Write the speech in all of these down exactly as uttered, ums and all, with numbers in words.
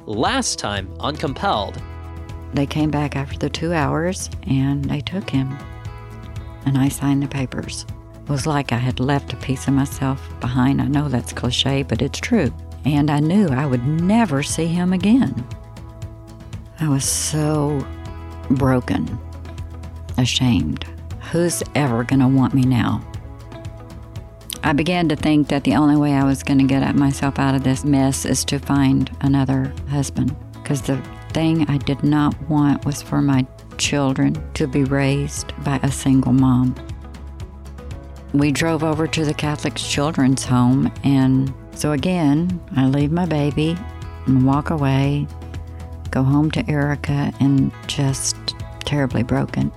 last time on Compelled. They came back after the two hours and they took him. And I signed the papers. It was like I had left a piece of myself behind. I know that's cliche, but it's true. And I knew I would never see him again. I was so broken, ashamed. Who's ever going to want me now? I began to think that the only way I was going to get myself out of this mess is to find another husband. Because the thing I did not want was for my children to be raised by a single mom. We drove over to the Catholic Children's Home, and so again, I leave my baby and walk away, go home to Erica, and just terribly broken.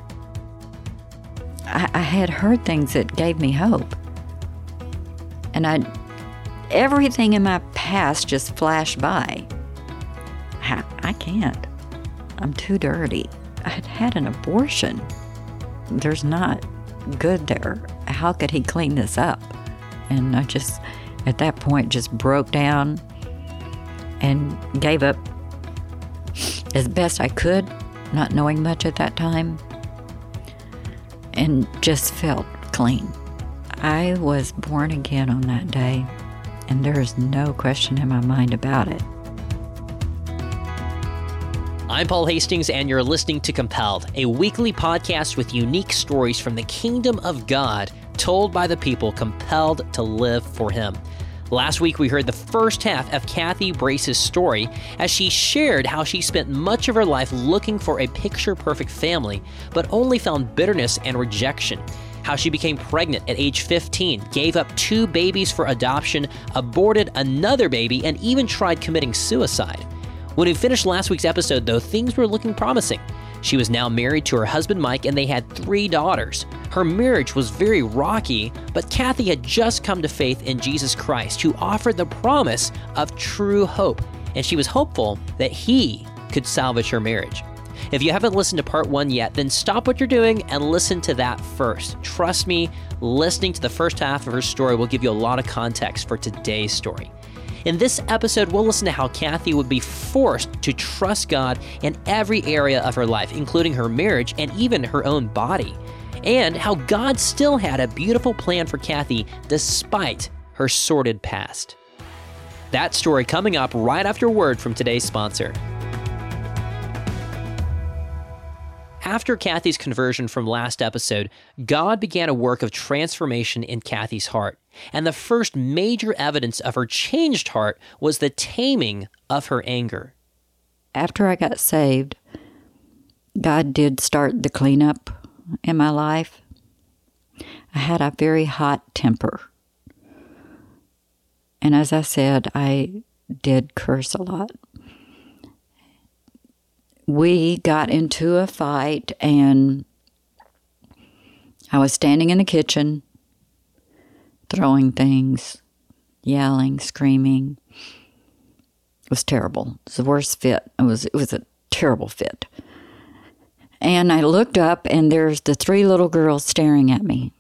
I, I had heard things that gave me hope, and I, everything in my past just flashed by. I, I can't. I'm too dirty. I had had an abortion. There's not good there. How could he clean this up? And I just, at that point, just broke down and gave up as best I could, not knowing much at that time, and just felt clean. I was born again on that day, and there is no question in my mind about it. I'm Paul Hastings, and you're listening to Compelled, a weekly podcast with unique stories from the kingdom of God told by the people compelled to live for Him. Last week, we heard the first half of Kathy Brace's story as she shared how she spent much of her life looking for a picture-perfect family, but only found bitterness and rejection. How she became pregnant at age fifteen, gave up two babies for adoption, aborted another baby, and even tried committing suicide. When we finished last week's episode, though, things were looking promising. She was now married to her husband, Mike, and they had three daughters. Her marriage was very rocky, but Kathy had just come to faith in Jesus Christ, who offered the promise of true hope, and she was hopeful that He could salvage her marriage. If you haven't listened to part one yet, then stop what you're doing and listen to that first. Trust me, listening to the first half of her story will give you a lot of context for today's story. In this episode, we'll listen to how Kathy would be forced to trust God in every area of her life, including her marriage and even her own body, and how God still had a beautiful plan for Kathy despite her sordid past. That story coming up right after a word from today's sponsor. After Kathy's conversion from last episode, God began a work of transformation in Kathy's heart. And the first major evidence of her changed heart was the taming of her anger. After I got saved, God did start the cleanup in my life. I had a very hot temper. And as I said, I did curse a lot. We got into a fight, and I was standing in the kitchen, throwing things, yelling, screaming. It was terrible. It was the worst fit. It was, it was a terrible fit. And I looked up, and there's the three little girls staring at me.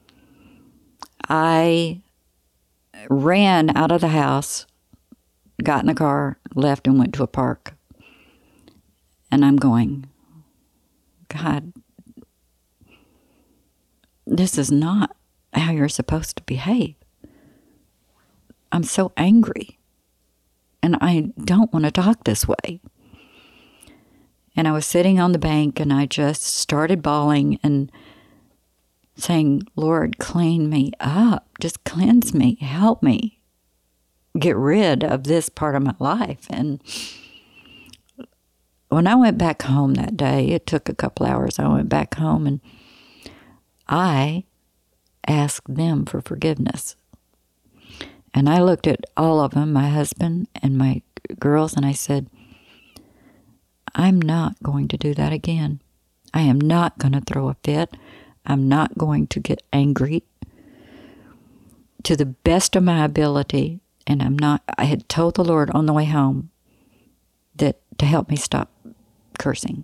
I ran out of the house, got in the car, left, and went to a park. And I'm going, God, this is not how you're supposed to behave. I'm so angry, and I don't want to talk this way. And I was sitting on the bank, and I just started bawling and saying, Lord, clean me up. Just cleanse me. Help me get rid of this part of my life. And when I went back home that day, it took a couple hours. I went back home, and I asked them for forgiveness. And I looked at all of them, my husband and my girls, and I said, I'm not going to do that again. I am not going to throw a fit. I'm not going to get angry to the best of my ability. And I'm not, I had told the Lord on the way home that to help me stop cursing.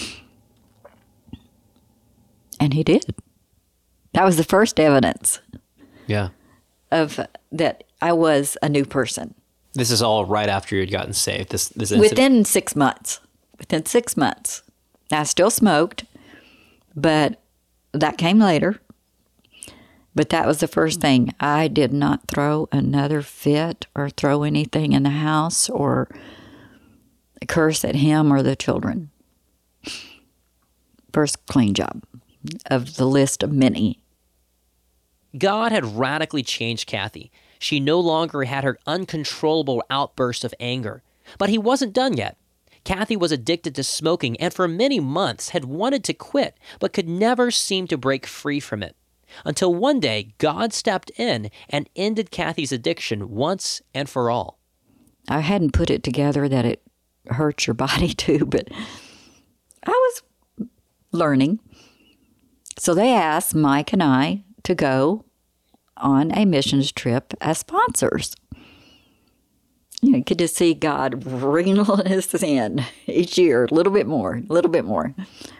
And He did. That was the first evidence. Yeah. Of that I was a new person. This is all right after you had gotten saved. This, this incident. Within six months. Within six months. I still smoked, but that came later. But that was the first thing. I did not throw another fit or throw anything in the house or curse at him or the children. First clean job of the list of many. God had radically changed Kathy. She no longer had her uncontrollable outburst of anger. But he wasn't done yet. Kathy was addicted to smoking and for many months had wanted to quit, but could never seem to break free from it. Until one day, God stepped in and ended Kathy's addiction once and for all. I hadn't put it together that it hurts your body too, but I was learning. So they asked Mike and I to go on a missions trip as sponsors. You know, you could just see God wringing us in each year, a little bit more, a little bit more.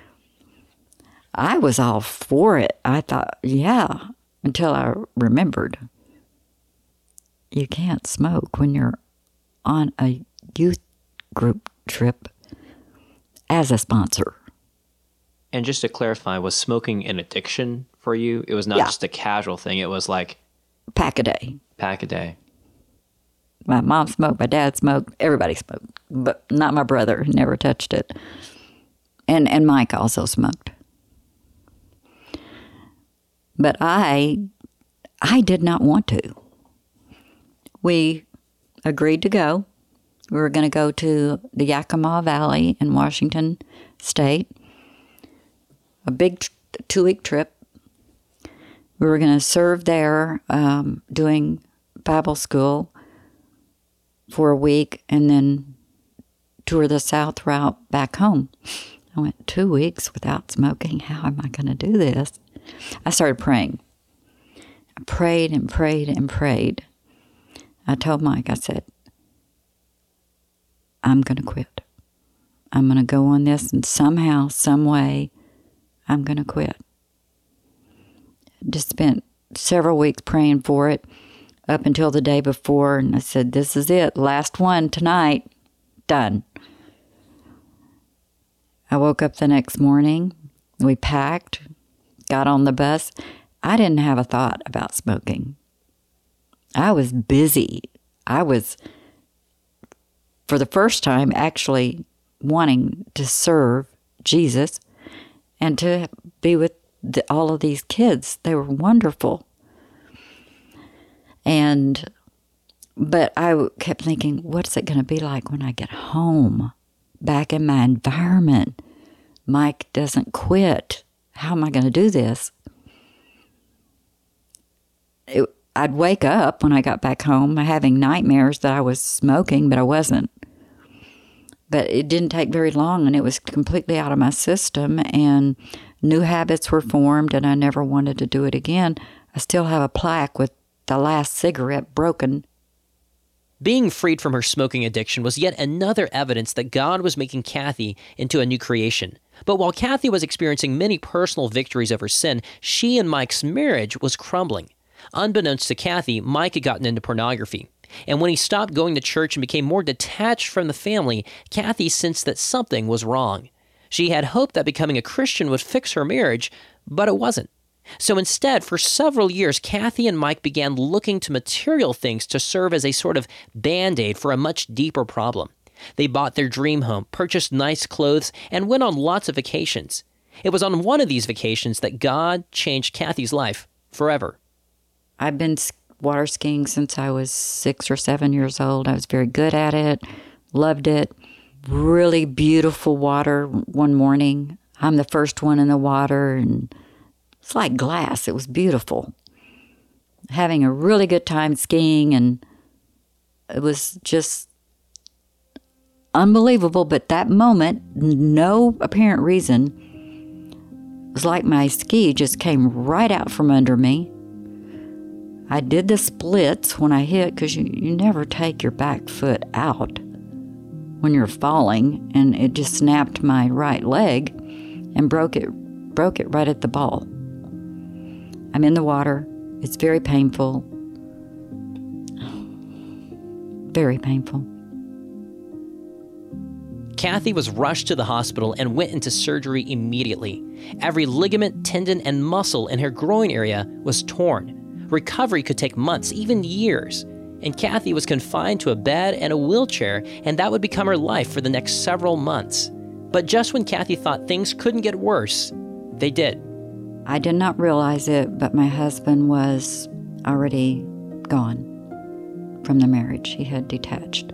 I was all for it. I thought, yeah, until I remembered. You can't smoke when you're on a youth group trip as a sponsor. And just to clarify, was smoking an addiction for you? It was not yeah. just a casual thing. It was like... Pack a day. Pack a day. My mom smoked, my dad smoked, everybody smoked, but not my brother, never touched it. And and Mike also smoked. But I, I did not want to. We agreed to go. We were going to go to the Yakima Valley in Washington State. A big t- two-week trip. We were going to serve there, um, doing Bible school for a week, and then tour the South route back home. I went two weeks without smoking. How am I going to do this? I started praying. I prayed and prayed and prayed. I told Mike, I said, I'm going to quit. I'm going to go on this, and somehow, some way, I'm going to quit. Just spent several weeks praying for it up until the day before, and I said, this is it, last one tonight, done. I woke up the next morning, we packed, got on the bus. I didn't have a thought about smoking. I was busy. I was, for the first time, actually wanting to serve Jesus and to be with the, all of these kids. They were wonderful. And, but I kept thinking, what's it going to be like when I get home, back in my environment? Mike doesn't quit. How am I going to do this? It, I'd wake up when I got back home having nightmares that I was smoking, but I wasn't. But it didn't take very long, and it was completely out of my system, and new habits were formed, and I never wanted to do it again. I still have a plaque with the last cigarette broken. Being freed from her smoking addiction was yet another evidence that God was making Kathy into a new creation. But while Kathy was experiencing many personal victories over sin, she and Mike's marriage was crumbling. Unbeknownst to Kathy, Mike had gotten into pornography. And when he stopped going to church and became more detached from the family, Kathy sensed that something was wrong. She had hoped that becoming a Christian would fix her marriage, but it wasn't. So instead, for several years, Kathy and Mike began looking to material things to serve as a sort of Band-Aid for a much deeper problem. They bought their dream home, purchased nice clothes, and went on lots of vacations. It was on one of these vacations that God changed Kathy's life forever. I've been water skiing since I was six or seven years old. I was very good at it, loved it. Really beautiful water one morning. I'm the first one in the water, and it's like glass. It was beautiful. Having a really good time skiing, and it was just unbelievable. But that moment, no apparent reason, it was like my ski just came right out from under me. I did the splits when I hit, because you, you never take your back foot out when you're falling, and it just snapped my right leg and broke it broke it right at the ball. I'm in the water. It's very painful. very painful. Kathy was rushed to the hospital and went into surgery immediately. Every ligament, tendon, and muscle in her groin area was torn. Recovery could take months, even years. And Kathy was confined to a bed and a wheelchair, and that would become her life for the next several months. But just when Kathy thought things couldn't get worse, they did. I did not realize it, but my husband was already gone from the marriage. He had detached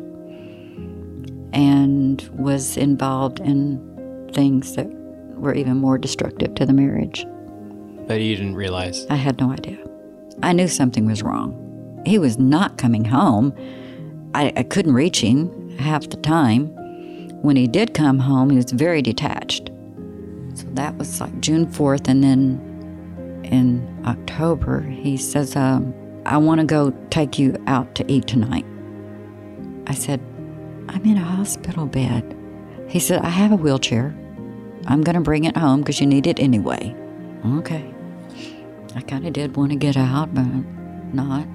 and was involved in things that were even more destructive to the marriage. But you didn't realize? I had no idea. I knew something was wrong. He was not coming home. I, I couldn't reach him half the time. When he did come home, he was very detached. So that was like June fourth, and then in October, he says, um, I want to go take you out to eat tonight. I said, I'm in a hospital bed. He said, I have a wheelchair. I'm going to bring it home because you need it anyway. Okay. I kind of did want to get out, but not.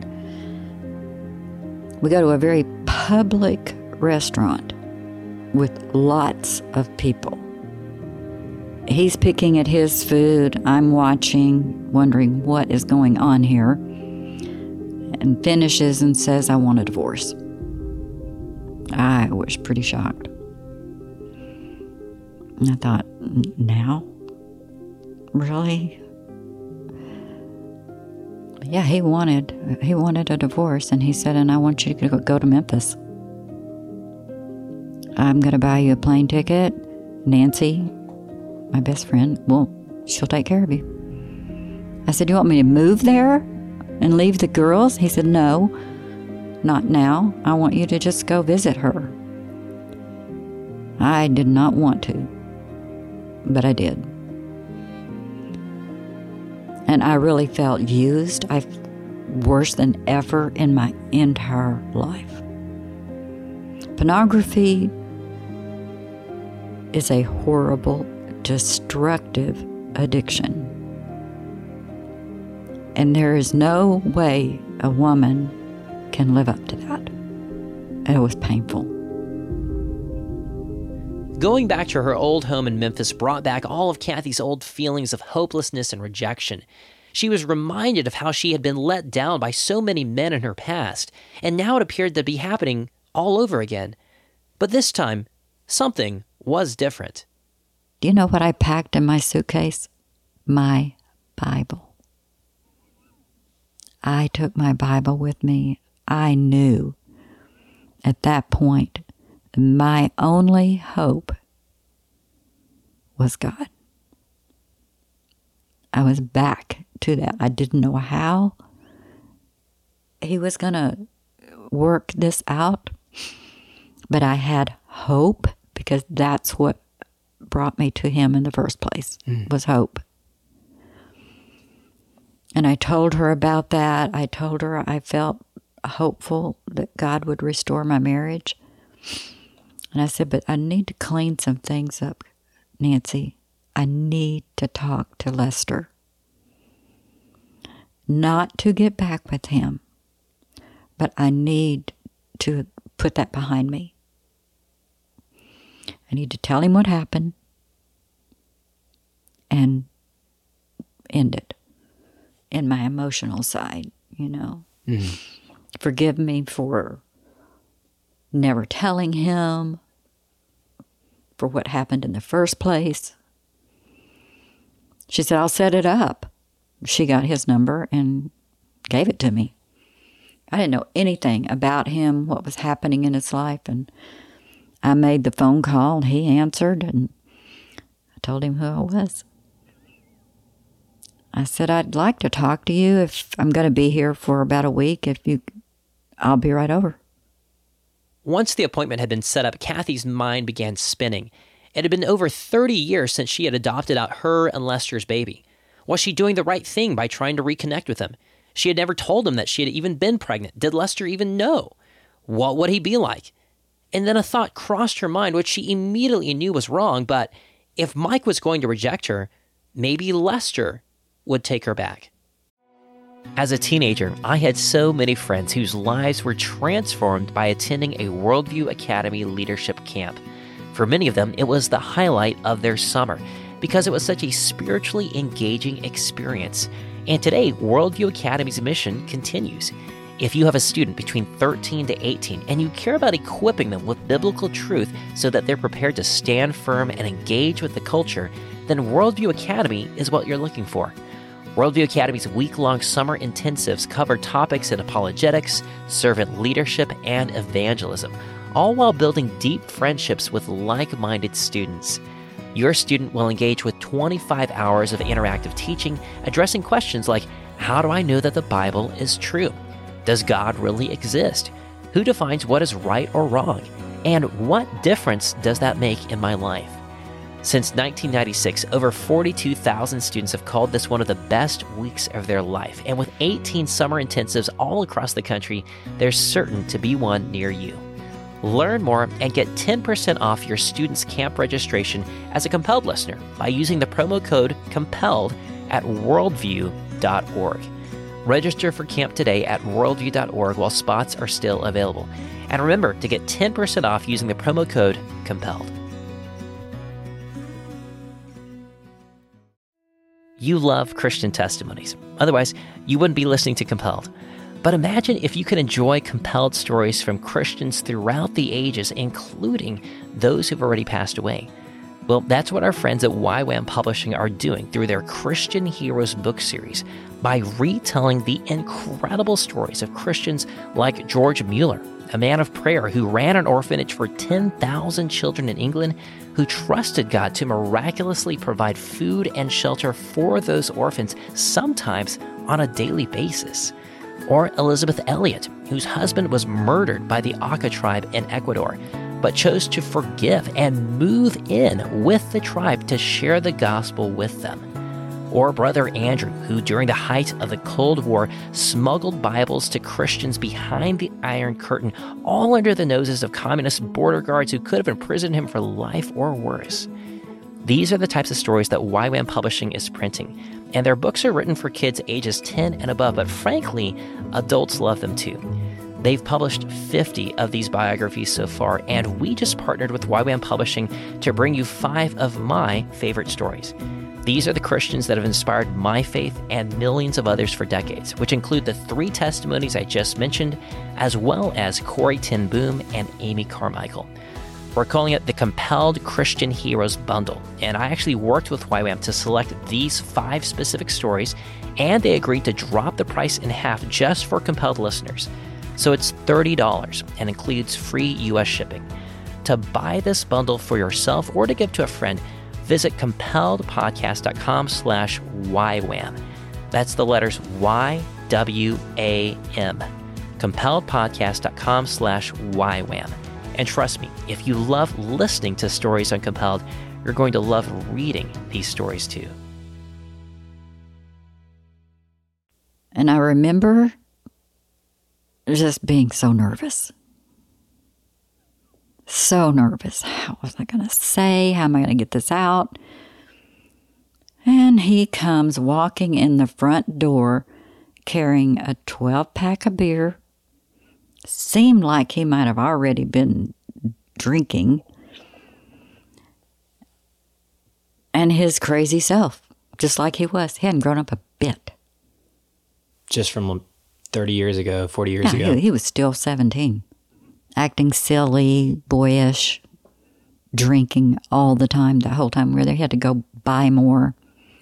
We go to a very public restaurant with lots of people. He's picking at his food. I'm watching, wondering what is going on here, and finishes and says, I want a divorce. I was pretty shocked. And I thought, now? Really? Yeah, he wanted, he wanted a divorce, and he said, and I want you to go to Memphis. I'm going to buy you a plane ticket. Nancy, my best friend, well, she'll take care of you. I said, you want me to move there and leave the girls? He said, no, not now. I want you to just go visit her. I did not want to, but I did. And I really felt used. I worse than ever in my entire life. Pornography is a horrible, destructive addiction. And there is no way a woman can live up to that. It was painful. Going back to her old home in Memphis brought back all of Kathy's old feelings of hopelessness and rejection. She was reminded of how she had been let down by so many men in her past, and now it appeared to be happening all over again. But this time, something was different. Do you know what I packed in my suitcase? My Bible. I took my Bible with me. I knew at that point my only hope was God. I was back to that. I didn't know how he was going to work this out, but I had hope because that's what brought me to him in the first place, mm. was hope. And I told her about that. I told her I felt hopeful that God would restore my marriage. And I said, but I need to clean some things up, Nancy. I need to talk to Lester. Not to get back with him, but I need to put that behind me. I need to tell him what happened and end it in my emotional side, you know. Mm-hmm. Forgive me for never telling him, for what happened in the first place. She said, I'll set it up. She got his number and gave it to me. I didn't know anything about him, what was happening in his life, and I made the phone call, and he answered, and I told him who I was. I said, I'd like to talk to you if I'm going to be here for about a week. If you, I'll be right over. Once the appointment had been set up, Kathy's mind began spinning. It had been over thirty years since she had adopted out her and Lester's baby. Was she doing the right thing by trying to reconnect with him? She had never told him that she had even been pregnant. Did Lester even know? What would he be like? And then a thought crossed her mind, which she immediately knew was wrong, but if Mike was going to reject her, maybe Lester would take her back. As a teenager, I had so many friends whose lives were transformed by attending a Worldview Academy leadership camp. For many of them, it was the highlight of their summer because it was such a spiritually engaging experience. And today, Worldview Academy's mission continues. If you have a student between thirteen to eighteen and you care about equipping them with biblical truth so that they're prepared to stand firm and engage with the culture, then Worldview Academy is what you're looking for. Worldview Academy's week-long summer intensives cover topics in apologetics, servant leadership, and evangelism, all while building deep friendships with like-minded students. Your student will engage with twenty-five hours of interactive teaching, addressing questions like, how do I know that the Bible is true? Does God really exist? Who defines what is right or wrong? And what difference does that make in my life? Since nineteen ninety-six, over forty-two thousand students have called this one of the best weeks of their life. And with eighteen summer intensives all across the country, there's certain to be one near you. Learn more and get ten percent off your student's camp registration as a Compelled listener by using the promo code COMPELLED at worldview dot org. Register for camp today at worldview dot org while spots are still available. And remember to get ten percent off using the promo code COMPELLED. You love Christian testimonies. Otherwise, you wouldn't be listening to Compelled. But imagine if you could enjoy compelled stories from Christians throughout the ages, including those who've already passed away. Well, that's what our friends at Y WAM Publishing are doing through their Christian Heroes book series by retelling the incredible stories of Christians like George Mueller, a man of prayer who ran an orphanage for ten thousand children in England, who trusted God to miraculously provide food and shelter for those orphans, sometimes on a daily basis. Or Elizabeth Elliot, whose husband was murdered by the Auca tribe in Ecuador, but chose to forgive and move in with the tribe to share the gospel with them. Or Brother Andrew, who during the height of the Cold War smuggled Bibles to Christians behind the Iron Curtain, all under the noses of communist border guards who could have imprisoned him for life or worse. These are the types of stories that Y WAM Publishing is printing, and their books are written for kids ages ten and above, but frankly, adults love them too. They've published fifty of these biographies so far, and we just partnered with Y WAM Publishing to bring you five of my favorite stories. These are the Christians that have inspired my faith and millions of others for decades, which include the three testimonies I just mentioned, as well as Corrie ten Boom and Amy Carmichael. We're calling it the Compelled Christian Heroes Bundle, and I actually worked with Y WAM to select these five specific stories, and they agreed to drop the price in half just for Compelled listeners. So it's thirty dollars and includes free U S shipping. To buy this bundle for yourself or to give to a friend, visit compelledpodcast.com slash YWAM. That's the letters Y W A M. compelledpodcast.com slash YWAM. And trust me, if you love listening to stories on Compelled, you're going to love reading these stories too. And I remember just being so nervous. So nervous. How was I going to say? How am I going to get this out? And he comes walking in the front door carrying a twelve-pack of beer. Seemed like he might have already been drinking. And his crazy self, just like he was. He hadn't grown up a bit. Just from thirty years ago, forty years no, ago. He, he was still seventeen. Acting silly, boyish, drinking all the time, the whole time we were there. He had to go buy more.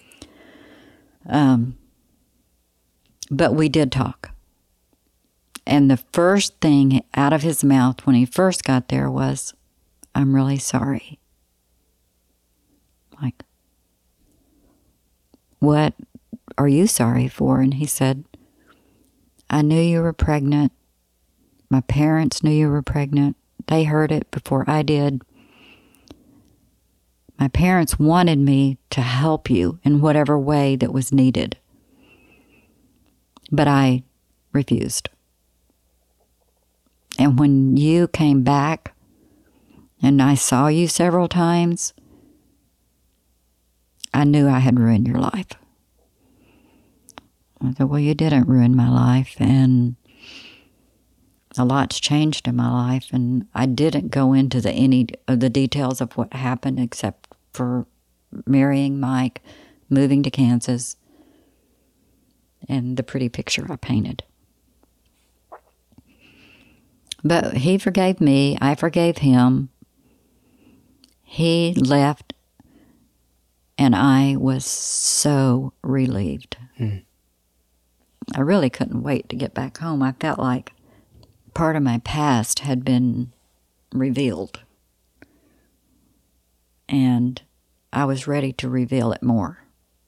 Um, but we did talk. And the first thing out of his mouth when he first got there was, "I'm really sorry." Like, "What are you sorry for?" And he said, "I knew you were pregnant. My parents knew you were pregnant. They heard it before I did. My parents wanted me to help you in whatever way that was needed. But I refused. And when you came back, and I saw you several times, I knew I had ruined your life." I said, well, you didn't ruin my life, and a lot's changed in my life, and I didn't go into the any of the details of what happened except for marrying Mike, moving to Kansas, and the pretty picture I painted. But he forgave me. I forgave him. He left, and I was so relieved. Hmm. I really couldn't wait to get back home. I felt like part of my past had been revealed, and I was ready to reveal it more.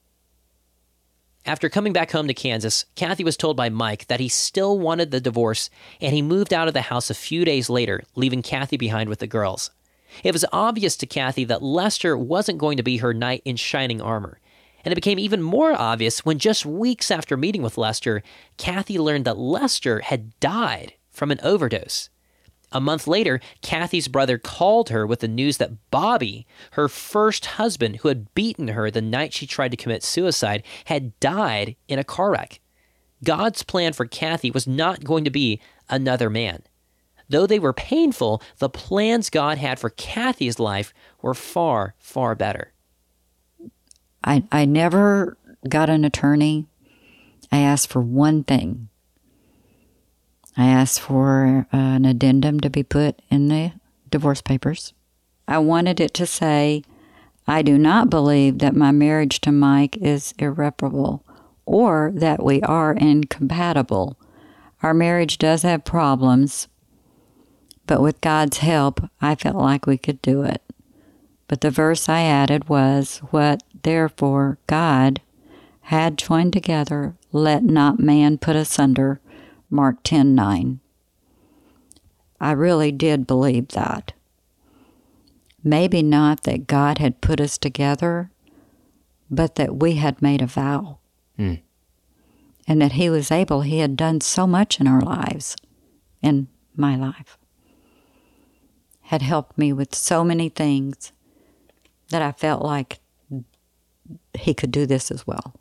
After coming back home to Kansas, Kathy was told by Mike that he still wanted the divorce, and he moved out of the house a few days later, leaving Kathy behind with the girls. It was obvious to Kathy that Lester wasn't going to be her knight in shining armor, and it became even more obvious when just weeks after meeting with Lester, Kathy learned that Lester had died from an overdose. A month later, Kathy's brother called her with the news that Bobby, her first husband who had beaten her the night she tried to commit suicide, had died in a car wreck. God's plan for Kathy was not going to be another man. Though they were painful, the plans God had for Kathy's life were far, far better. I, I never got an attorney. I asked for one thing. I asked for an addendum to be put in the divorce papers. I wanted it to say, I do not believe that my marriage to Mike is irreparable or that we are incompatible. Our marriage does have problems, but with God's help, I felt like we could do it. But the verse I added was, what therefore God had joined together, let not man put asunder. Mark ten nine. I really did believe that. Maybe not that God had put us together, but that we had made a vow. Mm. And that he was able, he had done so much in our lives, in my life. Had helped me with so many things that I felt like he could do this as well.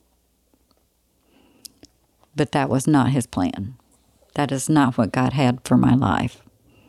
But that was not his plan. That is not what God had for my life.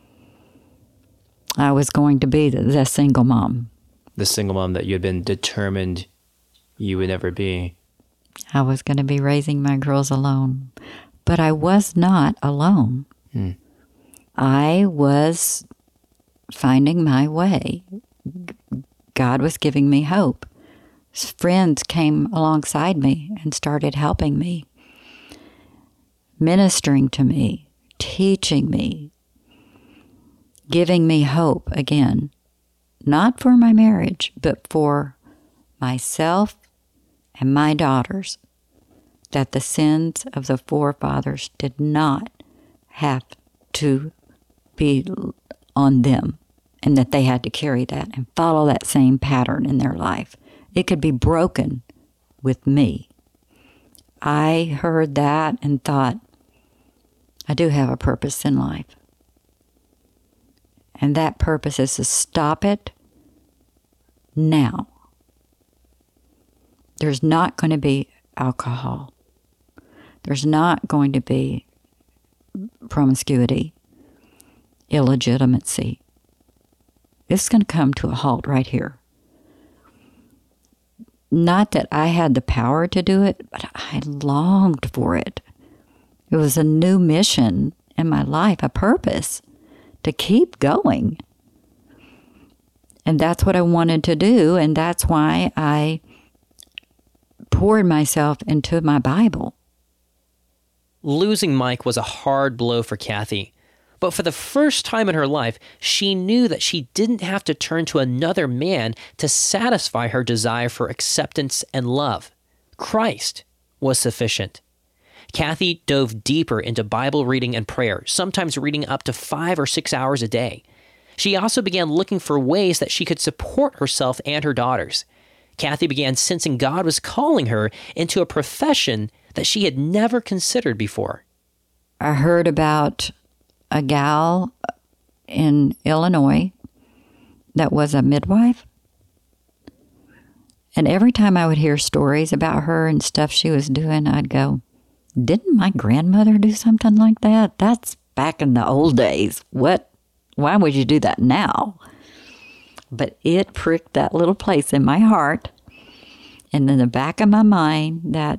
I was going to be the, the single mom. The single mom that you had been determined you would never be. I was going to be raising my girls alone. But I was not alone. Hmm. I was finding my way. God was giving me hope. Friends came alongside me and started helping me, ministering to me, teaching me, giving me hope again, not for my marriage, but for myself and my daughters, that the sins of the forefathers did not have to be on them, and that they had to carry that and follow that same pattern in their life. It could be broken with me. I heard that and thought, I do have a purpose in life. And that purpose is to stop it now. There's not going to be alcohol. There's not going to be promiscuity, illegitimacy. It's going to come to a halt right here. Not that I had the power to do it, but I longed for it. It was a new mission in my life, a purpose to keep going. And that's what I wanted to do, and that's why I poured myself into my Bible. Losing Mike was a hard blow for Kathy. But for the first time in her life, she knew that she didn't have to turn to another man to satisfy her desire for acceptance and love. Christ was sufficient. Kathy dove deeper into Bible reading and prayer, sometimes reading up to five or six hours a day. She also began looking for ways that she could support herself and her daughters. Kathy began sensing God was calling her into a profession that she had never considered before. I heard about a gal in Illinois that was a midwife. And every time I would hear stories about her and stuff she was doing, I'd go, didn't my grandmother do something like that? That's back in the old days. What? Why would you do that now? But it pricked that little place in my heart and in the back of my mind that,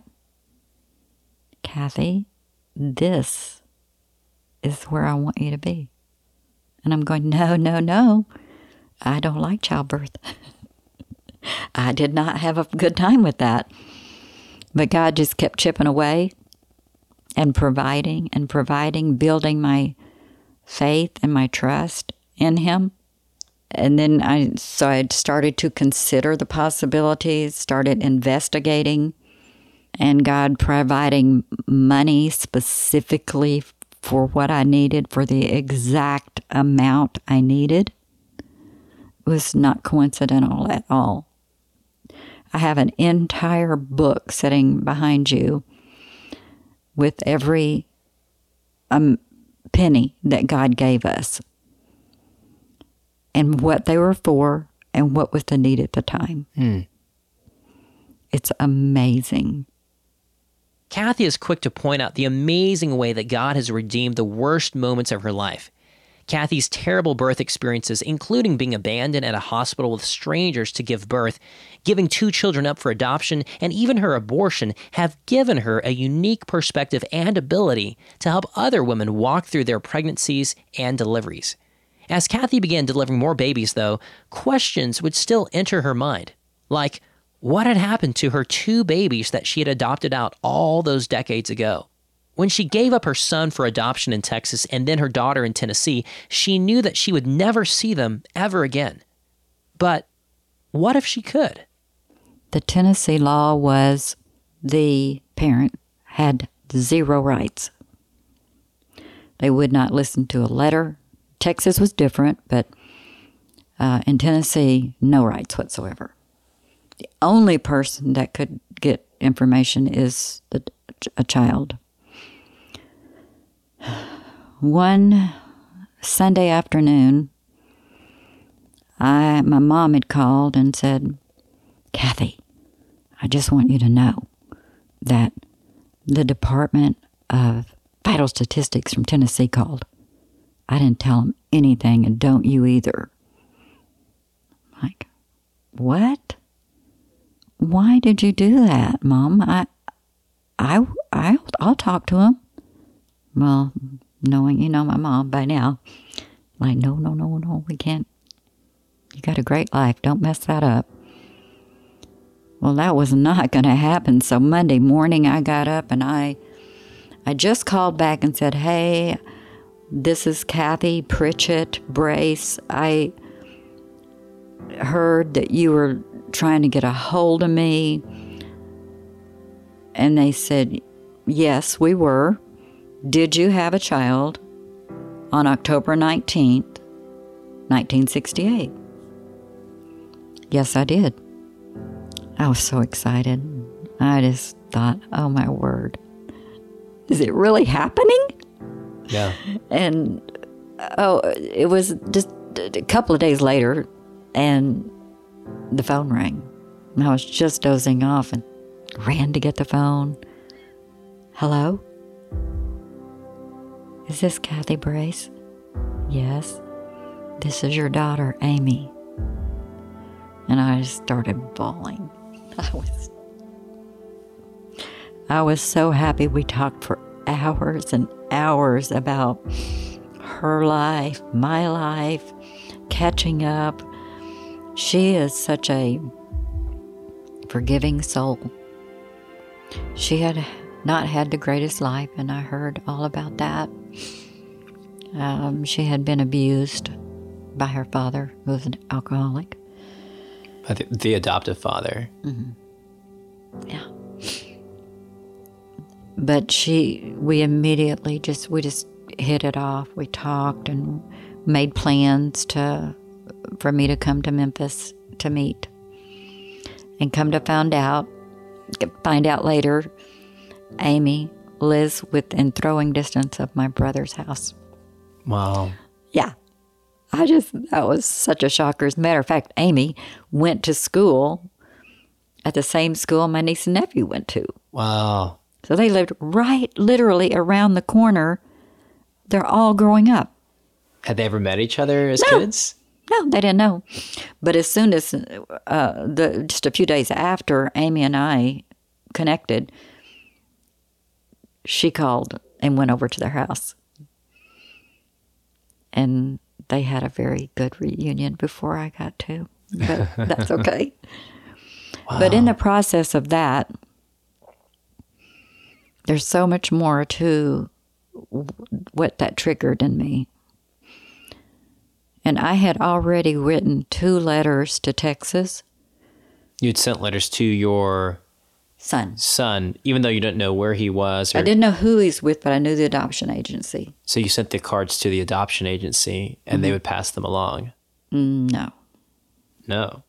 Kathy, this is where I want you to be. And I'm going, no, no, no. I don't like childbirth. I did not have a good time with that. But God just kept chipping away and providing and providing, building my faith and my trust in Him. And then I, so I started to consider the possibilities, started investigating, and God providing money specifically for what I needed, for the exact amount I needed, was not coincidental at all. I have an entire book sitting behind you with every um, penny that God gave us and what they were for and what was the need at the time. Mm. It's amazing. Kathy is quick to point out the amazing way that God has redeemed the worst moments of her life. Kathy's terrible birth experiences, including being abandoned at a hospital with strangers to give birth, giving two children up for adoption, and even her abortion, have given her a unique perspective and ability to help other women walk through their pregnancies and deliveries. As Kathy began delivering more babies, though, questions would still enter her mind, like what had happened to her two babies that she had adopted out all those decades ago. When she gave up her son for adoption in Texas and then her daughter in Tennessee, she knew that she would never see them ever again. But what if she could? The Tennessee law was the parent had zero rights. They would not listen to a letter. Texas was different, but uh, in Tennessee, no rights whatsoever. The only person that could get information is the, a child. One Sunday afternoon, I my mom had called and said, Kathy, I just want you to know that the Department of Vital Statistics from Tennessee called. I didn't tell them anything, and don't you either. Like, what? Why did you do that, Mom? I, I, I, I'll talk to him. Well, knowing you know my mom by now, like, no, no, no, no, we can't. You got a great life. Don't mess that up. Well, that was not going to happen. So Monday morning I got up and I, I just called back and said, hey, this is Kathy Pritchett Brace. I heard that you were trying to get a hold of me. And they said, yes, we were. Did you have a child on October nineteenth, nineteen sixty-eight? Yes, I did. I was so excited. I just thought, oh my word, is it really happening? Yeah. And, oh, it was just a couple of days later, and the phone rang. And I was just dozing off and ran to get the phone. Hello? Is this Kathy Brace? Yes. This is your daughter, Amy. And I just started bawling. I was, I was so happy. We talked for hours and hours about her life, my life, catching up. She is such a forgiving soul. She had not had the greatest life, and I heard all about that. Um, she had been abused by her father, who was an alcoholic. By the, the adoptive father. Mm-hmm. Yeah. But she, we immediately just, we just hit it off. We talked and made plans to, for me to come to Memphis to meet. And come to find out, find out later, Amy lives within throwing distance of my brother's house. Wow. Yeah. I just, that was such a shocker. As a matter of fact, Amy went to school at the same school my niece and nephew went to. Wow. So they lived right literally around the corner. They're all growing up. Had they ever met each other as No. kids? No, they didn't know. But as soon as, uh, the just a few days after Amy and I connected, she called and went over to their house. And they had a very good reunion before I got to. But that's okay. Wow. But in the process of that, there's so much more to what that triggered in me. And I had already written two letters to Texas. You'd sent letters to your Son. son, even though you didn't know where he was. Or, I didn't know who he's with, but I knew the adoption agency. So you sent the cards to the adoption agency, and Mm-hmm. they would pass them along. No. No.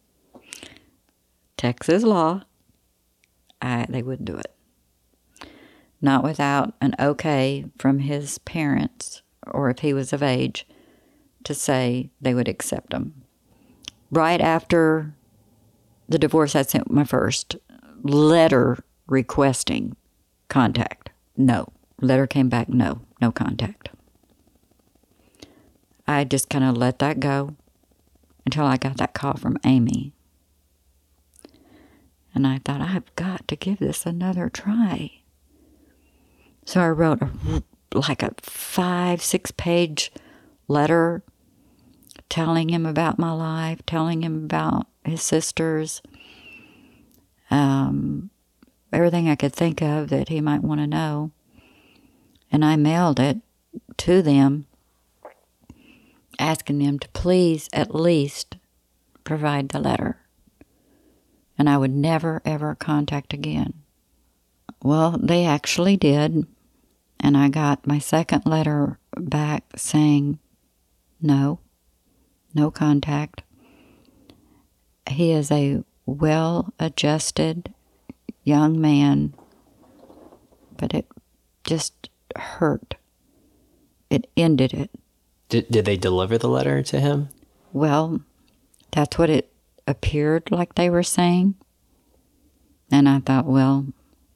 Texas law, I, they wouldn't do it. Not without an okay from his parents, or if he was of age, to say they would accept him. Right after the divorce, I sent my first letter requesting contact. No. Letter came back, no. No contact. I just kind of let that go until I got that call from Amy. And I thought, I've got to give this another try. So I wrote a, like a five, six page letter telling him about my life, telling him about his sisters, um, everything I could think of that he might want to know. And I mailed it to them, asking them to please at least provide the letter. And I would never, ever contact again. Well, they actually did. And I got my second letter back saying, no, no contact. He is a well-adjusted young man, but it just hurt. It ended it. Did, did they deliver the letter to him? Well, that's what it appeared like they were saying. And I thought, well,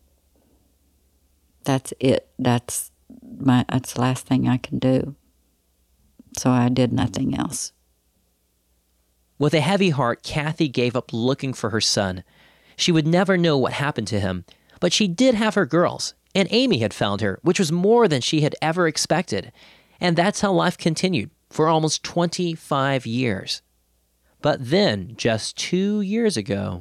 that's it. That's my that's the last thing I can do. So I did nothing else. With a heavy heart, Kathy gave up looking for her son. She would never know what happened to him, but she did have her girls, and Amy had found her, which was more than she had ever expected. And that's how life continued for almost twenty-five years. But then, just two years ago...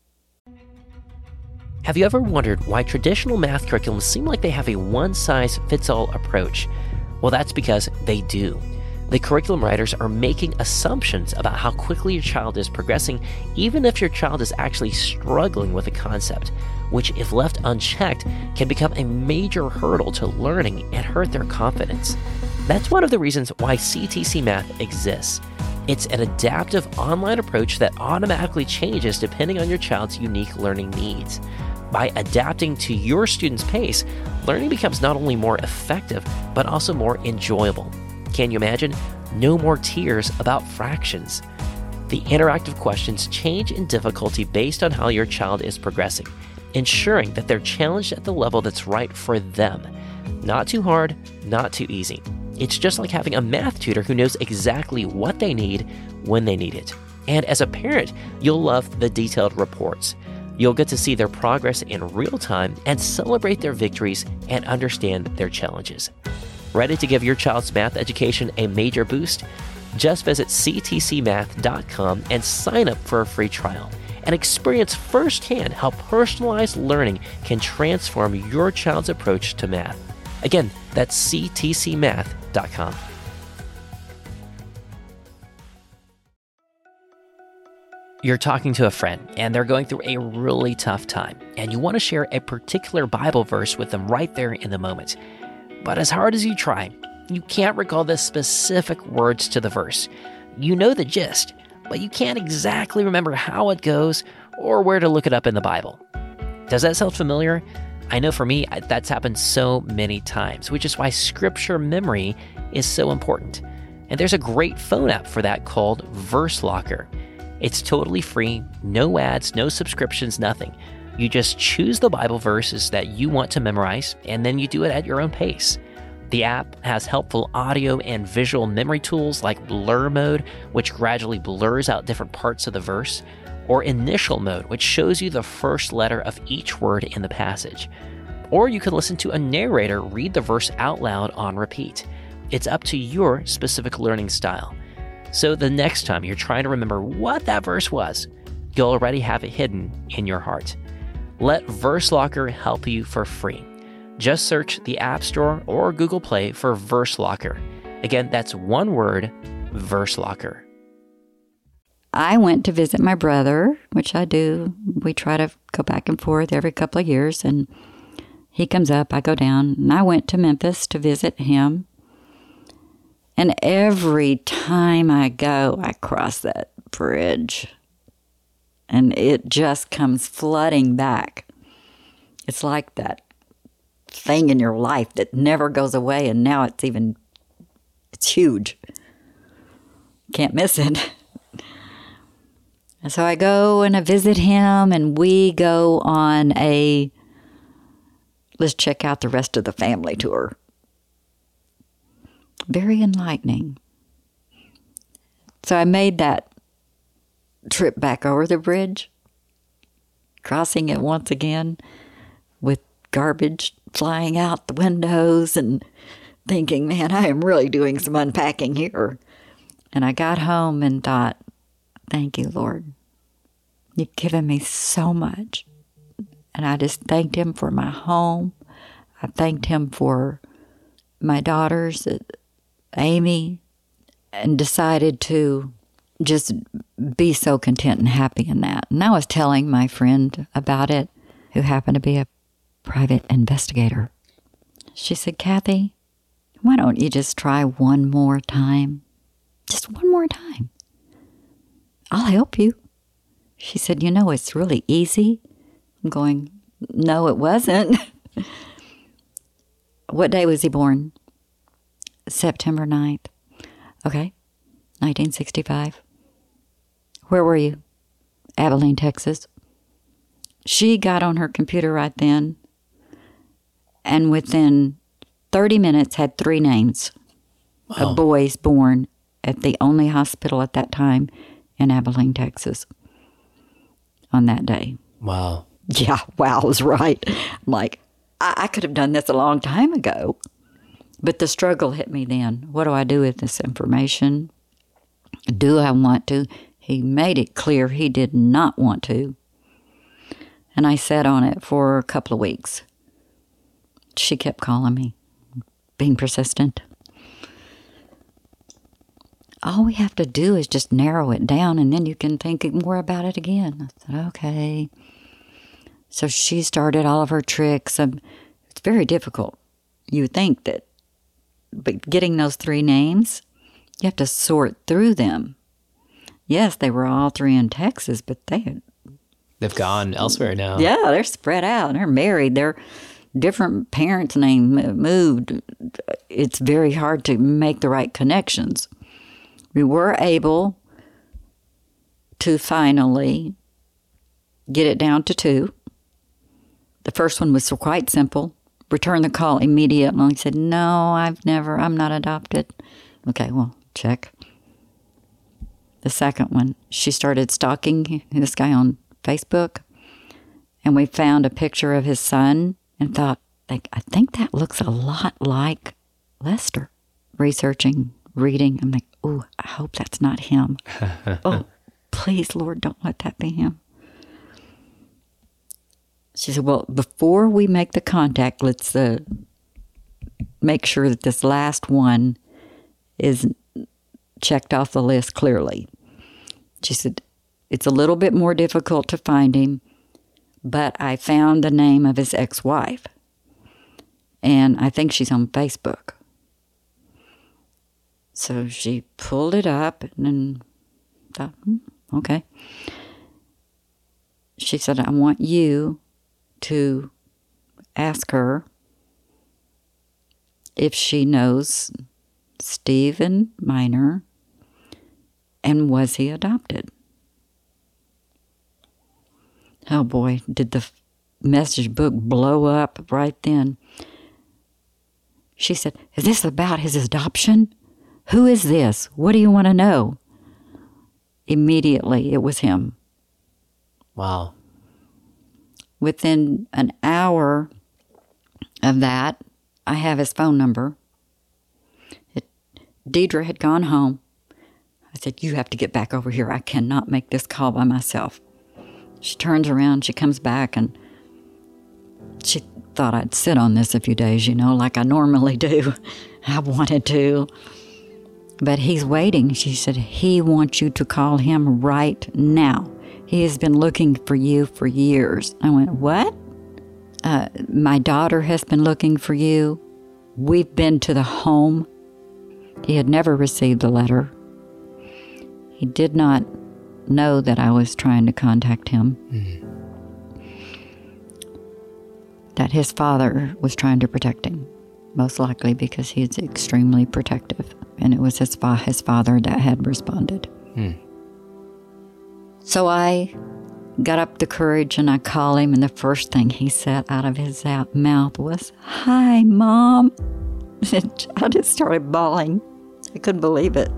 Have you ever wondered why traditional math curriculums seem like they have a one-size-fits-all approach? Well, that's because they do. The curriculum writers are making assumptions about how quickly your child is progressing, even if your child is actually struggling with a concept, which, if left unchecked, can become a major hurdle to learning and hurt their confidence. That's one of the reasons why C T C Math exists. It's an adaptive online approach that automatically changes depending on your child's unique learning needs. By adapting to your student's pace, learning becomes not only more effective, but also more enjoyable. Can you imagine? No more tears about fractions. The interactive questions change in difficulty based on how your child is progressing, ensuring that they're challenged at the level that's right for them. Not too hard, not too easy. It's just like having a math tutor who knows exactly what they need when they need it. And as a parent, you'll love the detailed reports. You'll get to see their progress in real time and celebrate their victories and understand their challenges. Ready to give your child's math education a major boost? Just visit c t c math dot com and sign up for a free trial and experience firsthand how personalized learning can transform your child's approach to math. Again, that's c t c math dot com. You're talking to a friend, and they're going through a really tough time, and you want to share a particular Bible verse with them right there in the moment. But as hard as you try, you can't recall the specific words to the verse. You know the gist, but you can't exactly remember how it goes or where to look it up in the Bible. Does that sound familiar? I know for me, that's happened so many times, which is why scripture memory is so important. And there's a great phone app for that called Verse Locker. It's totally free, no ads, no subscriptions, nothing. You just choose the Bible verses that you want to memorize, and then you do it at your own pace. The app has helpful audio and visual memory tools like blur mode, which gradually blurs out different parts of the verse, or initial mode, which shows you the first letter of each word in the passage. Or you can listen to a narrator read the verse out loud on repeat. It's up to your specific learning style. So the next time you're trying to remember what that verse was, you'll already have it hidden in your heart. Let VerseLocker help you for free. Just search the App Store or Google Play for VerseLocker. Again, that's one word, VerseLocker. I went to visit my brother, which I do. We try to go back and forth every couple of years, and he comes up, I go down, and I went to Memphis to visit him. And every time I go, I cross that bridge, and it just comes flooding back. It's like that thing in your life that never goes away, and now it's even, it's huge. Can't miss it. And so I go and I visit him, and we go on a let's check out the rest of the family tour. Very enlightening. So I made that trip back over the bridge, crossing it once again with garbage flying out the windows and thinking, man, I am really doing some unpacking here. And I got home and thought, thank you, Lord. You've given me so much. And I just thanked him for my home. I thanked him for my daughters, Amy, and decided to just be so content and happy in that. And I was telling my friend about it, who happened to be a private investigator. She said, Kathy, why don't you just try one more time? Just one more time. I'll help you. She said, you know, it's really easy. I'm going, no, it wasn't. What day was he born? September ninth. Okay, nineteen sixty-five. Where were you? Abilene, Texas. She got on her computer right then, and within thirty minutes had three names wow. of boys born at the only hospital at that time in Abilene, Texas on that day. Wow. Yeah, wow, I was right. I'm like, I, I could have done this a long time ago. But the struggle hit me then. What do I do with this information? Do I want to? He made it clear he did not want to. And I sat on it for a couple of weeks. She kept calling me, being persistent. All we have to do is just narrow it down, and then you can think more about it again. I said, okay. So she started all of her tricks. Um, it's very difficult. You would think that, but getting those three names, you have to sort through them. Yes, they were all three in Texas, but they had... They've gone elsewhere now. Yeah, they're spread out. They're married. They're different parents' names moved. It's very hard to make the right connections. We were able to finally get it down to two. The first one was quite simple. Return the call immediately. He said, no, I've never, I'm not adopted. Okay, well, check. The second one, she started stalking this guy on Facebook, and we found a picture of his son and thought, like, I think that looks a lot like Lester. Researching, reading, I'm like, oh, I hope that's not him. Oh, please, Lord, don't let that be him. She said, well, before we make the contact, let's uh, make sure that this last one is checked off the list clearly. She said, it's a little bit more difficult to find him, but I found the name of his ex-wife, and I think she's on Facebook. So she pulled it up and then thought, hmm, okay. She said, I want you to ask her if she knows Stephen Minor and was he adopted. Oh boy, did the message book blow up right then. She said, "Is this about his adoption? Who is this? What do you want to know?" Immediately, it was him. Wow. Within an hour of that, I have his phone number. It, Deidre had gone home. I said, "You have to get back over here. I cannot make this call by myself." She turns around, she comes back, and she thought I'd sit on this a few days, you know, like I normally do. I wanted to. But he's waiting. She said, "He wants you to call him right now. He has been looking for you for years." I went, "What?" Uh, "my daughter has been looking for you. We've been to the home." He had never received the letter. He did not know that I was trying to contact him. Mm. That his father was trying to protect him, most likely because he's extremely protective. And it was his, fa- his father that had responded. Mm. So I got up the courage and I called him, and the first thing he said out of his out mouth was, "Hi, Mom." And I just started bawling. I couldn't believe it.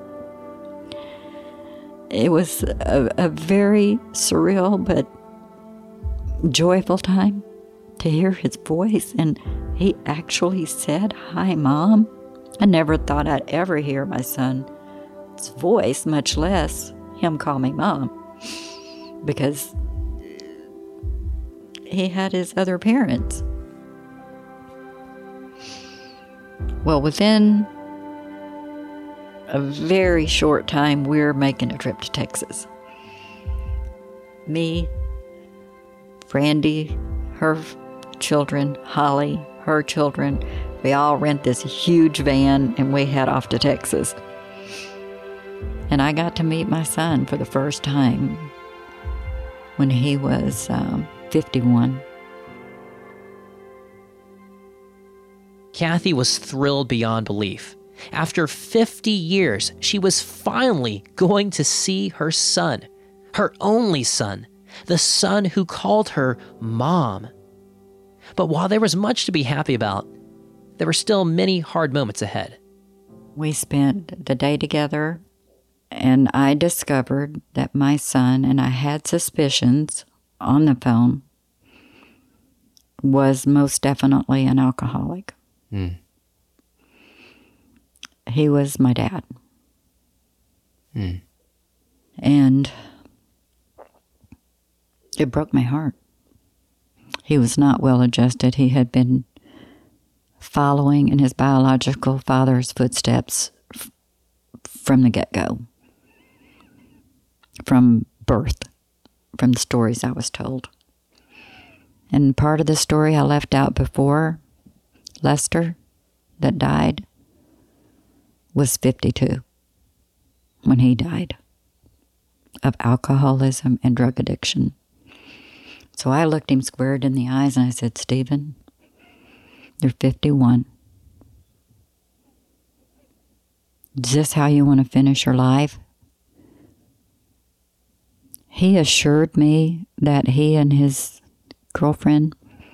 It was a, a very surreal but joyful time to hear his voice, and he actually said, "Hi, Mom." I never thought I'd ever hear my son's voice, much less him call me Mom, because he had his other parents. Well, within a very short time, we're making a trip to Texas. Me, Brandy, her children, Holly, her children. We all rent this huge van and we head off to Texas. And I got to meet my son for the first time when he was um, fifty-one. Kathy was thrilled beyond belief. After fifty years, she was finally going to see her son, her only son, the son who called her Mom. But while there was much to be happy about, there were still many hard moments ahead. We spent the day together, and I discovered that my son, and I had suspicions on the phone, was most definitely an alcoholic. Mm. He was my dad. Mm. And it broke my heart. He was not well adjusted. He had been following in his biological father's footsteps f- from the get-go, from birth, from the stories I was told. And part of the story I left out before, Lester, that died, was fifty-two when he died of alcoholism and drug addiction. So I looked him squared in the eyes and I said, "Stephen, you're fifty-one. Is this how you want to finish your life?" He assured me that he and his girlfriend,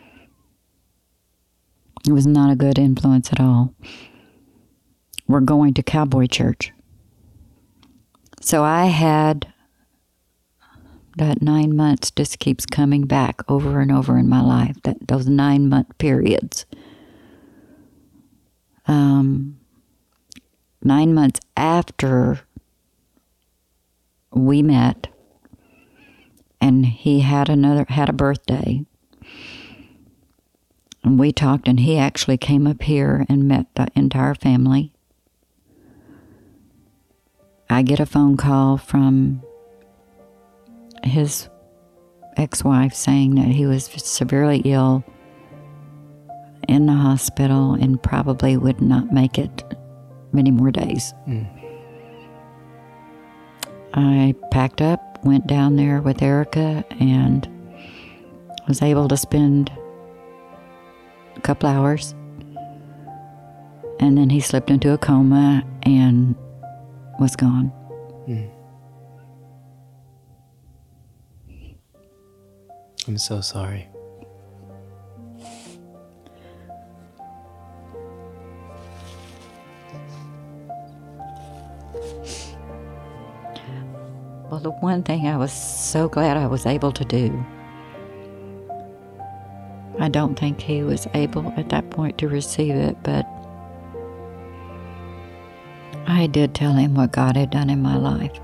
it was not a good influence at all, were going to cowboy church. So I had, that nine months just keeps coming back over and over in my life, that those nine month periods. Um, nine months after we met, and he had another, had a birthday, and we talked, and he actually came up here and met the entire family. I get a phone call from his ex-wife saying that he was severely ill in the hospital and probably would not make it many more days. Mm. I packed up, went down there with Erica, and was able to spend a couple hours. And then he slipped into a coma and was gone. Mm. I'm so sorry. Well, the one thing I was so glad I was able to do, I don't think he was able at that point to receive it, but I did tell him what God had done in my life.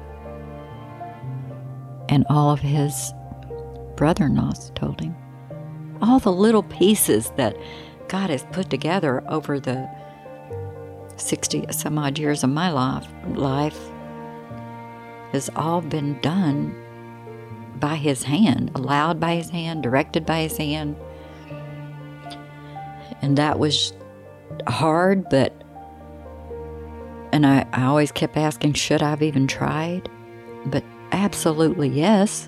And all of his brother-in-laws told him. All the little pieces that God has put together over the sixty some odd years of my life, life has all been done by his hand, allowed by his hand, directed by his hand. And that was hard, but, and I, I always kept asking, should I have even tried? But absolutely yes.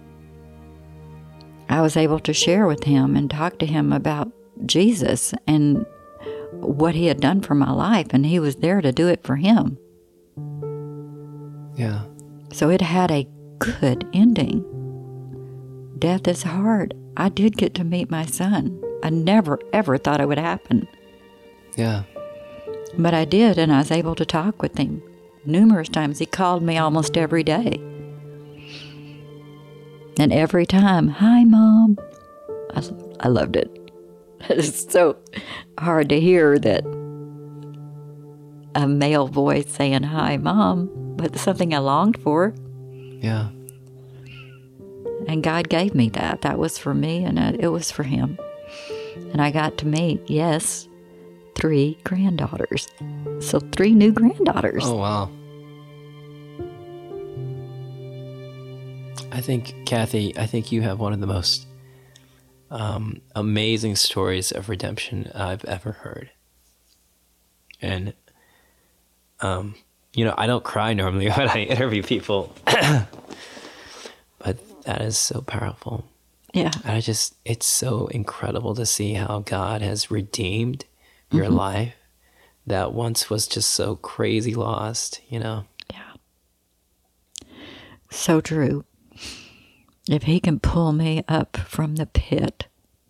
I was able to share with him and talk to him about Jesus and what he had done for my life, and he was there to do it for him. Yeah. So it had a good ending. Death is hard. I did get to meet my son. I never, ever thought it would happen. Yeah. But I did, and I was able to talk with him numerous times. He called me almost every day. And every time, hi, Mom. I, I loved it. It's so hard to hear that a male voice saying, hi, Mom, but something I longed for. Yeah. And God gave me that. That was for me, and it was for him. And I got to meet, yes, three granddaughters. So three new granddaughters. Oh, wow. I think, Kathy, I think you have one of the most um, amazing stories of redemption I've ever heard. And, um, you know, I don't cry normally when I interview people, but that is so powerful. Yeah. And I just, it's so incredible to see how God has redeemed your Mm-hmm. life that once was just so crazy lost, you know? Yeah. So true. If he can pull me up from the pit,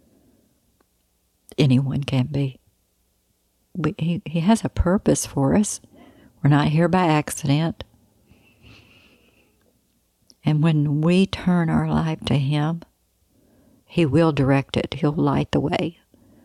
anyone can be. We, he, he has a purpose for us. We're not here by accident. And when we turn our life to him, he will direct it. He'll light the way,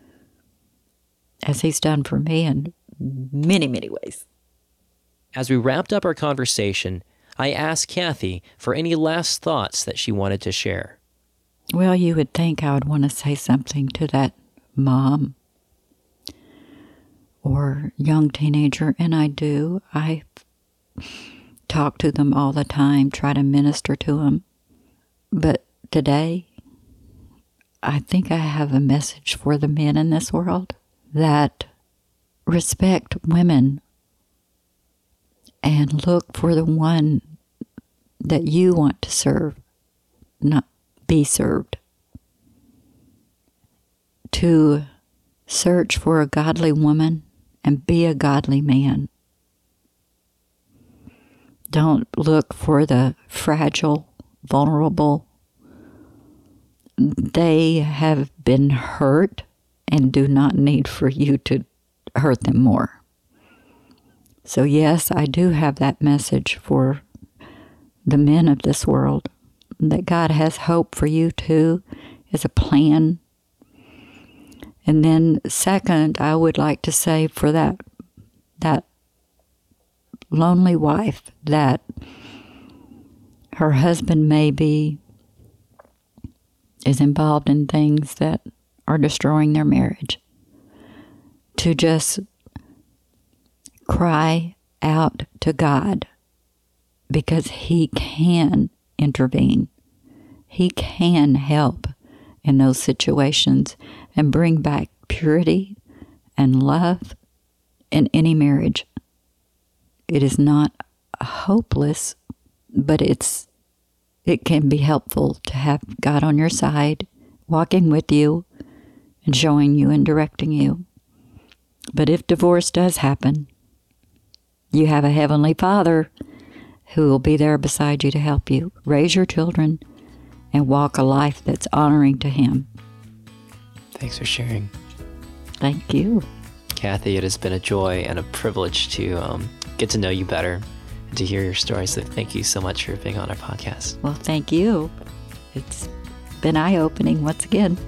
as he's done for me in many, many ways. As we wrapped up our conversation, I asked Kathy for any last thoughts that she wanted to share. Well, you would think I would want to say something to that mom or young teenager, and I do. I talk to them all the time, try to minister to them. But today, I think I have a message for the men in this world that respect women and look for the one that you want to serve, not be served. To search for a godly woman and be a godly man. Don't look for the fragile, vulnerable. They have been hurt and do not need for you to hurt them more. So yes, I do have that message for the men of this world, that God has hope for you too, is a plan. And then second, I would like to say for that that lonely wife that her husband maybe is involved in things that are destroying their marriage, to just cry out to God, because he can intervene. He can help in those situations and bring back purity and love in any marriage. It is not hopeless, but it's it can be helpful to have God on your side, walking with you and showing you and directing you. But if divorce does happen, you have a Heavenly Father who will be there beside you to help you raise your children and walk a life that's honoring to him. Thanks for sharing. Thank you. Kathy, it has been a joy and a privilege to um, get to know you better and to hear your story. So thank you so much for being on our podcast. Well, thank you. It's been eye-opening once again.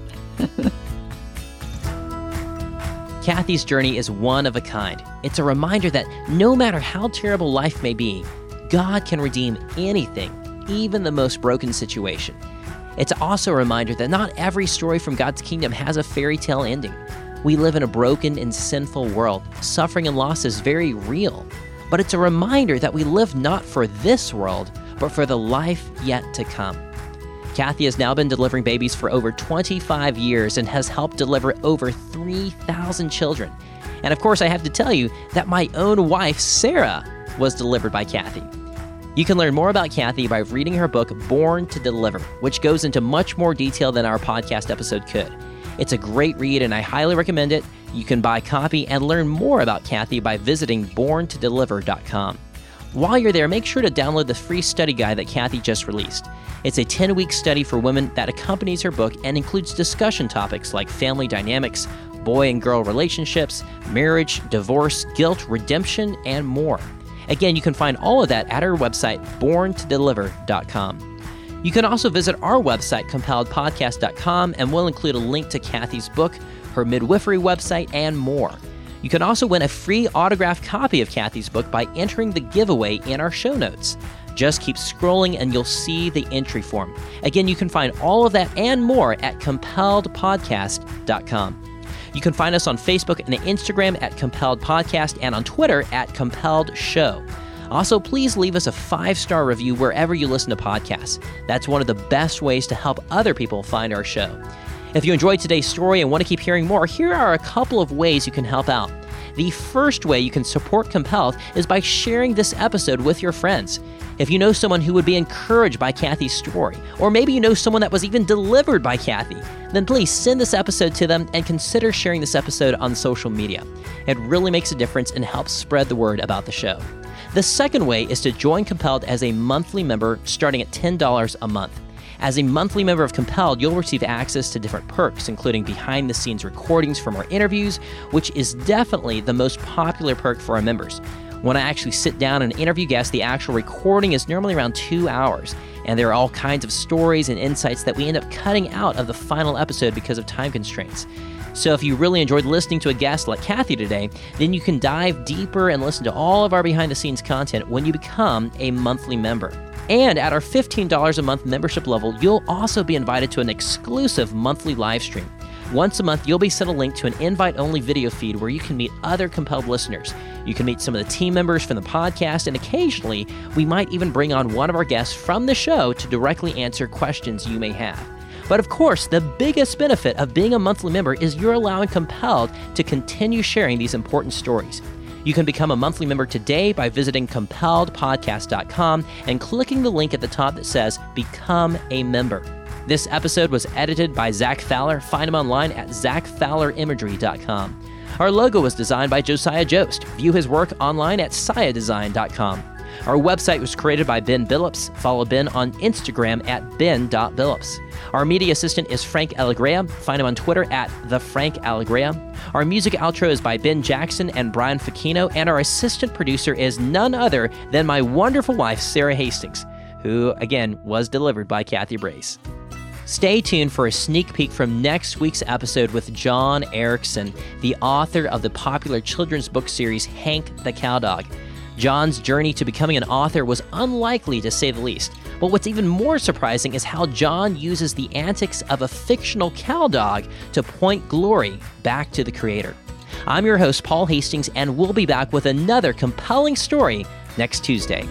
Kathy's journey is one of a kind. It's a reminder that no matter how terrible life may be, God can redeem anything, even the most broken situation. It's also a reminder that not every story from God's kingdom has a fairy tale ending. We live in a broken and sinful world. Suffering and loss is very real. But it's a reminder that we live not for this world, but for the life yet to come. Kathy has now been delivering babies for over twenty-five years and has helped deliver over three thousand children. And of course, I have to tell you that my own wife, Sarah, was delivered by Kathy. You can learn more about Kathy by reading her book, Born to Deliver, which goes into much more detail than our podcast episode could. It's a great read, and I highly recommend it. You can buy a copy and learn more about Kathy by visiting born to deliver dot com. While you're there, make sure to download the free study guide that Kathy just released. It's a ten-week study for women that accompanies her book and includes discussion topics like family dynamics, boy and girl relationships, marriage, divorce, guilt, redemption, and more. Again, you can find all of that at her website, born to deliver dot com. You can also visit our website, compelled podcast dot com, and we'll include a link to Kathy's book, her midwifery website, and more. You can also win a free autographed copy of Kathy's book by entering the giveaway in our show notes. Just keep scrolling and you'll see the entry form. Again, you can find all of that and more at compelled podcast dot com. You can find us on Facebook and Instagram at Compelled Podcast and on Twitter at Compelled Show. Also, please leave us a five-star review wherever you listen to podcasts. That's one of the best ways to help other people find our show. If you enjoyed today's story and want to keep hearing more, here are a couple of ways you can help out. The first way you can support Compelled is by sharing this episode with your friends. If you know someone who would be encouraged by Kathy's story, or maybe you know someone that was even delivered by Kathy, then please send this episode to them and consider sharing this episode on social media. It really makes a difference and helps spread the word about the show. The second way is to join Compelled as a monthly member starting at ten dollars a month. As a monthly member of Compelled, you'll receive access to different perks, including behind-the-scenes recordings from our interviews, which is definitely the most popular perk for our members. When I actually sit down and interview guests, the actual recording is normally around two hours, and there are all kinds of stories and insights that we end up cutting out of the final episode because of time constraints. So if you really enjoyed listening to a guest like Kathy today, then you can dive deeper and listen to all of our behind-the-scenes content when you become a monthly member. And at our fifteen dollars a month membership level, you'll also be invited to an exclusive monthly live stream. Once a month, you'll be sent a link to an invite-only video feed where you can meet other Compelled listeners. You can meet some of the team members from the podcast, and occasionally, we might even bring on one of our guests from the show to directly answer questions you may have. But of course, the biggest benefit of being a monthly member is you're allowing Compelled to continue sharing these important stories. You can become a monthly member today by visiting compelled podcast dot com and clicking the link at the top that says Become a Member. This episode was edited by Zach Fowler. Find him online at zach fowler imagery dot com. Our logo was designed by Josiah Jost. View his work online at saya design dot com. Our website was created by Ben Billups. Follow Ben on Instagram at ben dot billups. Our media assistant is Frank Allegrea. Find him on Twitter at the Frank Allegrea. Our music outro is by Ben Jackson and Brian Facchino, and our assistant producer is none other than my wonderful wife, Sarah Hastings, who, again, was delivered by Kathy Brace. Stay tuned for a sneak peek from next week's episode with John Erickson, the author of the popular children's book series Hank the Cowdog. John's journey to becoming an author was unlikely, to say the least. But what's even more surprising is how John uses the antics of a fictional cowdog to point glory back to the creator. I'm your host, Paul Hastings, and we'll be back with another compelling story next Tuesday.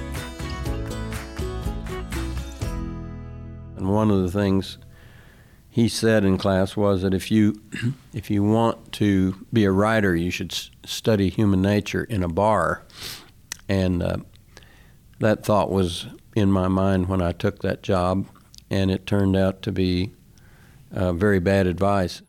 And one of the things he said in class was that if you if you want to be a writer, you should s- study human nature in a bar. And uh, that thought was in my mind when I took that job, and it turned out to be uh, very bad advice.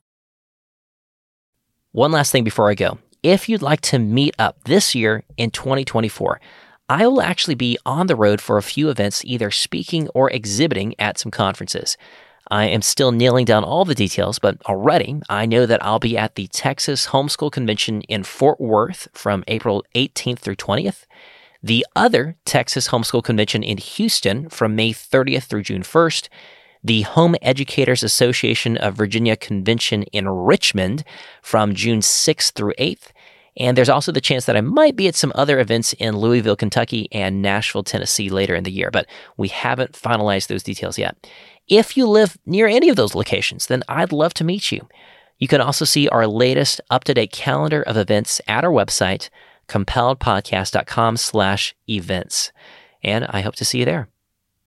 One last thing before I go. If you'd like to meet up this year in twenty twenty-four, I will actually be on the road for a few events, either speaking or exhibiting at some conferences. I am still nailing down all the details, but already I know that I'll be at the Texas Homeschool Convention in Fort Worth from April eighteenth through twentieth, the other Texas Homeschool Convention in Houston from May thirtieth through June first, the Home Educators Association of Virginia Convention in Richmond from June sixth through eighth, and there's also the chance that I might be at some other events in Louisville, Kentucky, and Nashville, Tennessee later in the year, but we haven't finalized those details yet. If you live near any of those locations, then I'd love to meet you. You can also see our latest up-to-date calendar of events at our website, compelledpodcast.com slash events. And I hope to see you there.